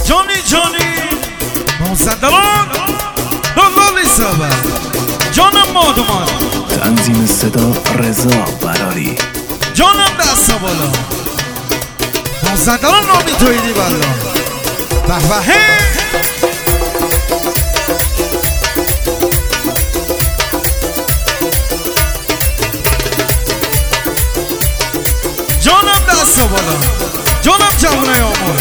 جانی جانی مصدران دلالی سبر جانم مادمان تنظیم صدا رضا براری جانم دست بالا مصدران نامی تویدی بالا به به جانم دست بالا جانم جوانه آمون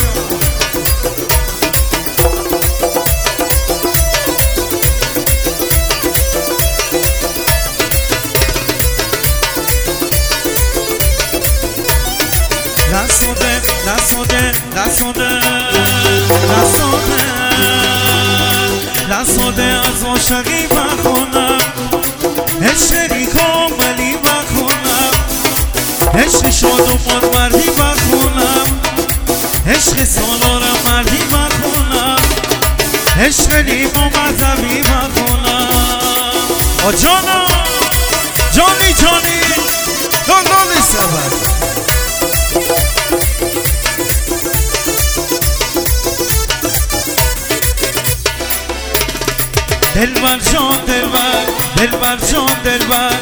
لسوده از عاشقی بخونم عشقی کاملی بخونم عشق شاد و مردی بخونم عشق سالار مردی بخونم عشق نیم و مذهبی بخونم جانا جانی جانی دلالی سبر دلبر جان دلبر جان دلبر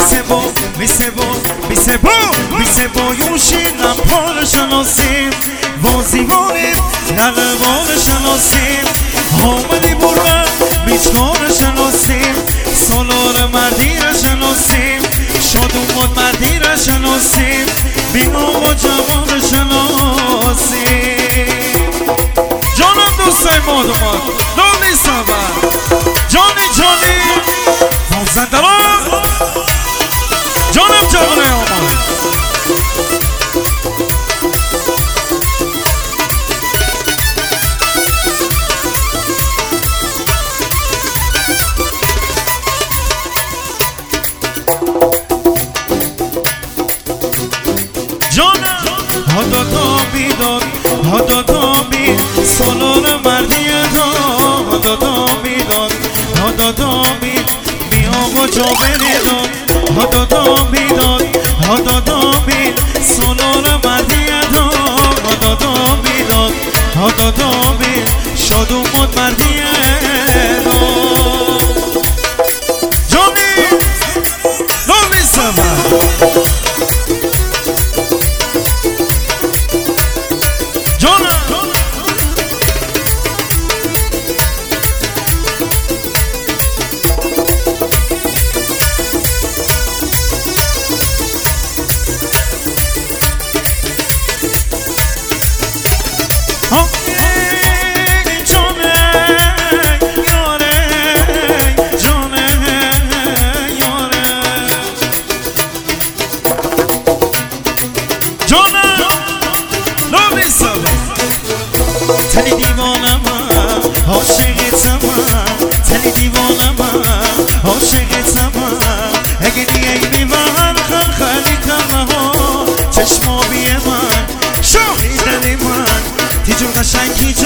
میسه با یوشینم پار شناسیم وازیوانیم نقبار شناسیم آمدی برم میچکار شناسیم سالار مردی را شناسیم شادومات مردی را شناسیم بینام و جوان شناسیم جانم دوستای مادومان دالی سبر جانی جانی مازندران جانم جوانه آمان جانم هادا بیداد هادا بید سالار مردی هادا بیداد هادا بید میام و جابنی داد هادا بید سالار مردی هادا بیداد هادا بید شاد و مد مردی جانی نامی سبر تلی دیوانم عاشقتم تلی دیوانم عاشقتم اگه دیگه میبر خلی کمه ها چشمابی من شاهی دلی من تیجور قشنگی